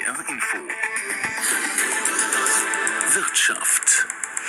HR Info. Wirtschaft.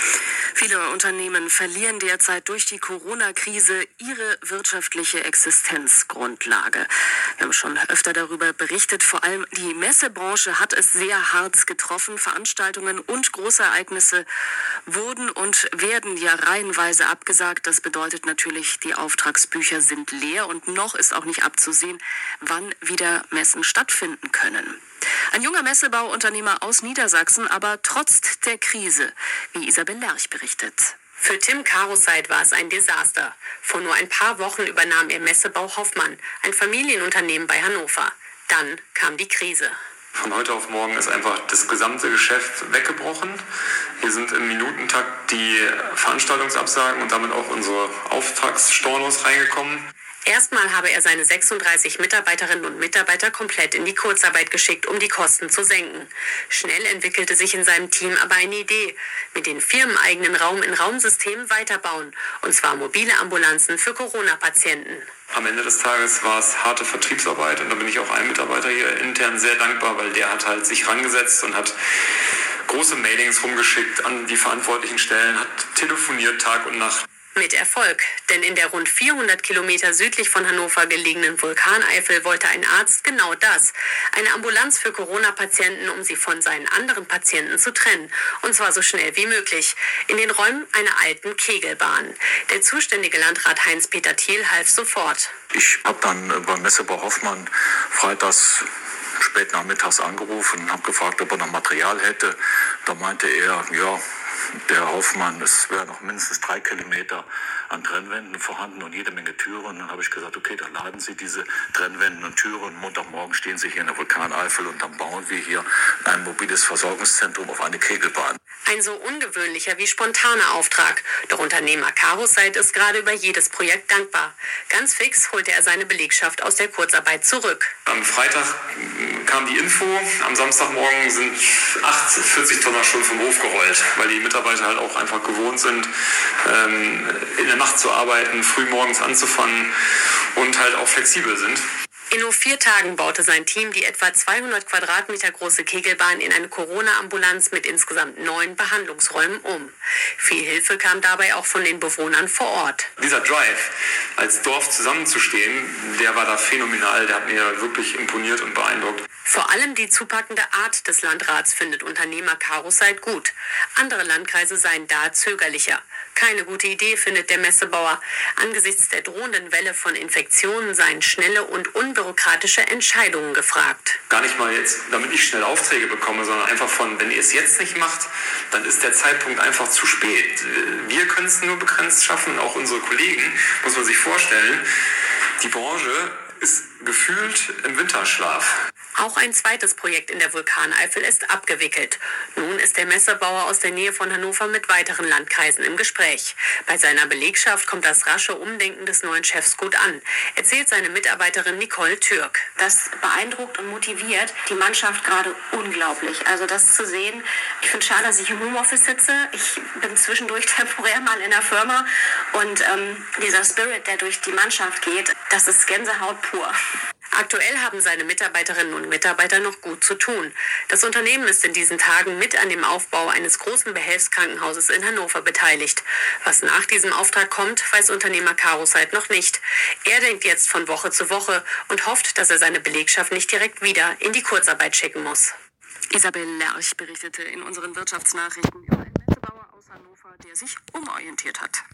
Viele Unternehmen verlieren derzeit durch die Corona-Krise ihre wirtschaftliche Existenzgrundlage. Wir haben schon öfter darüber berichtet. Vor allem die Messebranche hat es sehr hart getroffen. Veranstaltungen und Großereignisse wurden und werden ja reihenweise abgesagt. Das bedeutet natürlich, die Auftragsbücher sind leer und noch ist auch nicht abzusehen, wann wieder Messen stattfinden können. Ein junger Messebauunternehmer aus Niedersachsen, aber trotz der Krise, wie Isabel Lerch berichtet. Für Tim Karoseit war es ein Desaster. Vor nur ein paar Wochen übernahm er Messebau Hoffmann, ein Familienunternehmen bei Hannover. Dann kam die Krise. Von heute auf morgen ist einfach das gesamte Geschäft weggebrochen. Hier sind im Minutentakt die Veranstaltungsabsagen und damit auch unsere Auftragsstornos reingekommen. Erstmal habe er seine 36 Mitarbeiterinnen und Mitarbeiter komplett in die Kurzarbeit geschickt, um die Kosten zu senken. Schnell entwickelte sich in seinem Team aber eine Idee: mit den firmeneigenen Raum-in-Raum-Systemen weiterbauen, und zwar mobile Ambulanzen für Corona-Patienten. Am Ende des Tages war es harte Vertriebsarbeit und da bin ich auch einem Mitarbeiter hier intern sehr dankbar, weil der hat halt sich rangesetzt und hat große Mailings rumgeschickt an die verantwortlichen Stellen, hat telefoniert Tag und Nacht. Mit Erfolg, denn in der rund 400 Kilometer südlich von Hannover gelegenen Vulkaneifel wollte ein Arzt genau das: eine Ambulanz für Corona-Patienten, um sie von seinen anderen Patienten zu trennen. Und zwar so schnell wie möglich, in den Räumen einer alten Kegelbahn. Der zuständige Landrat Heinz-Peter Thiel half sofort. Ich habe dann beim Messebau Hoffmann freitags spät nachmittags angerufen und habe gefragt, ob er noch Material hätte. Da meinte er, ja, der Hoffmann, es wäre noch mindestens 3 Kilometer an Trennwänden vorhanden und jede Menge Türen. Und dann habe ich gesagt, okay, dann laden Sie diese Trennwände und Türen. Montagmorgen stehen Sie hier in der Vulkaneifel und dann bauen wir hier ein mobiles Versorgungszentrum auf eine Kegelbahn. Ein so ungewöhnlicher wie spontaner Auftrag. Doch Unternehmer Karoseit ist gerade über jedes Projekt dankbar. Ganz fix holte er seine Belegschaft aus der Kurzarbeit zurück. Am Freitag kam die Info, am Samstagmorgen sind 40 Tonner schon vom Hof gerollt, weil die Mitarbeiter halt auch einfach gewohnt sind, in der Nacht zu arbeiten, früh morgens anzufangen und halt auch flexibel sind. In nur 4 Tagen baute sein Team die etwa 200 Quadratmeter große Kegelbahn in eine Corona-Ambulanz mit insgesamt 9 Behandlungsräumen um. Viel Hilfe kam dabei auch von den Bewohnern vor Ort. Dieser Drive, als Dorf zusammenzustehen, der war da phänomenal, der hat mir wirklich imponiert und beeindruckt. Vor allem die zupackende Art des Landrats findet Unternehmer Karoseit gut. Andere Landkreise seien da zögerlicher. Keine gute Idee, findet der Messebauer. Angesichts der drohenden Welle von Infektionen seien schnelle und unbürokratische Entscheidungen gefragt. Gar nicht mal jetzt, damit ich schnell Aufträge bekomme, sondern einfach von, wenn ihr es jetzt nicht macht, dann ist der Zeitpunkt einfach zu spät. Wir können es nur begrenzt schaffen, auch unsere Kollegen, muss man sich vorstellen. Die Branche ist gefühlt im Winterschlaf. Auch ein zweites Projekt in der Vulkaneifel ist abgewickelt. Nun ist der Messebauer aus der Nähe von Hannover mit weiteren Landkreisen im Gespräch. Bei seiner Belegschaft kommt das rasche Umdenken des neuen Chefs gut an, erzählt seine Mitarbeiterin Nicole Türk. Das beeindruckt und motiviert die Mannschaft gerade unglaublich. Also das zu sehen, ich finde es schade, dass ich im Homeoffice sitze. Ich bin zwischendurch temporär mal in der Firma und dieser Spirit, der durch die Mannschaft geht, das ist Gänsehaut pur. Aktuell haben seine Mitarbeiterinnen und Mitarbeiter noch gut zu tun. Das Unternehmen ist in diesen Tagen mit an dem Aufbau eines großen Behelfskrankenhauses in Hannover beteiligt. Was nach diesem Auftrag kommt, weiß Unternehmer Karoseit noch nicht. Er denkt jetzt von Woche zu Woche und hofft, dass er seine Belegschaft nicht direkt wieder in die Kurzarbeit schicken muss. Isabel Lerch berichtete in unseren Wirtschaftsnachrichten über einen Messebauer aus Hannover, der sich umorientiert hat.